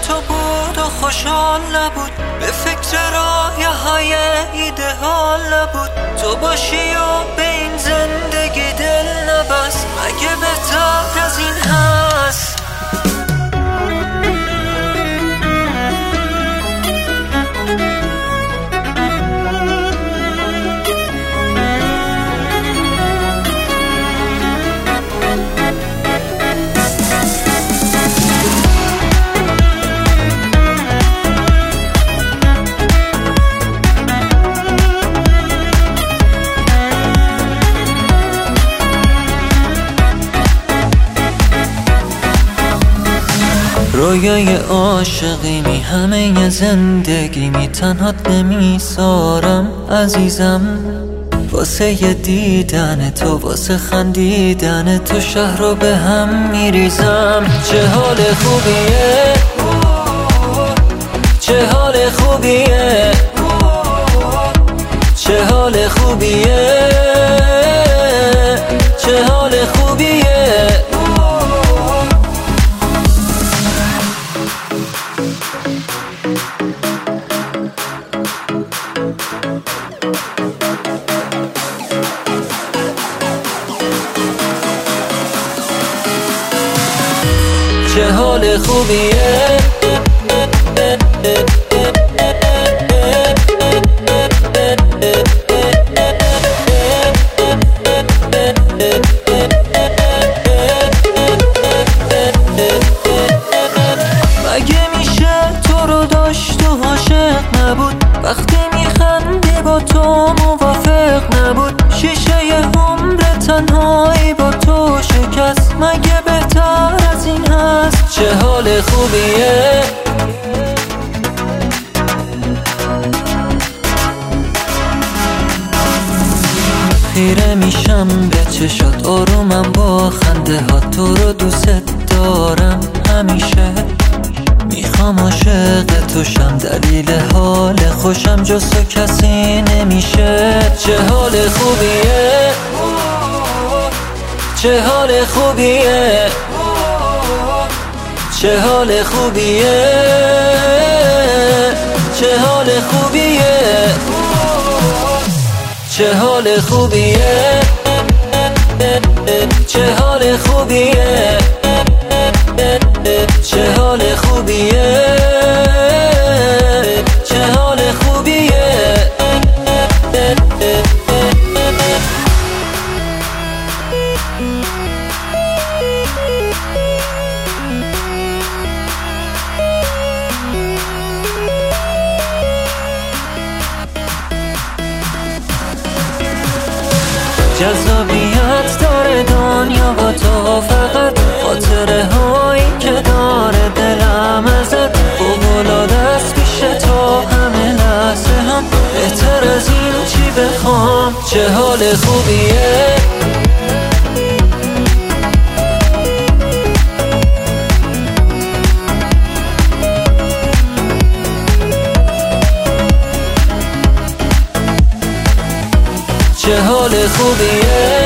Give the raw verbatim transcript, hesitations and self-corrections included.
تو بود و خوشحال نبود، به فکر رایه‌های ایده‌آل نبود. تو باشی و به این زندگی دل نبست، مگه بهتر از این هست؟ رویای عاشقی می همه زندگی می تنهات نمی سارم عزیزم، واسه دیدن تو، واسه خندیدن تو شهر رو به هم می ریزم. چه حال خوبیه، چه حال خوبیه، چه حال خوبیه، چه حال خوبیه. چه حال خوبیه، مگه میشه تو رو داشت و عاشق نبود، وقتی میخندی با تو موافق نبود، شیشه عمر تنهایی با تو شکست، مگه بهتر از این هست؟ چه حال خوبیه، خیره میشم به چشات، آرومم با خنده ها، تو رو دوست دارم همیشه، میخوام عاشق تو شم، دلیل حال خوشم جز تو کسی نمیشه. چه حال خوبیه، چه حال خوبیه، چه حال خوبیه، چه حال خوبیه، چه حال خوبیه، چه حال خوبیه، چه حال خوبیه، چه حال خوبیه. جذابیت داره دنیا با تو، فقط خاطره هایی که داره دلم ازت، فوق‌العاده است پیش تو همه لحظه هم، بهتر از این چی بخوام؟ چه حال خوبیه، چه حال خوبیه.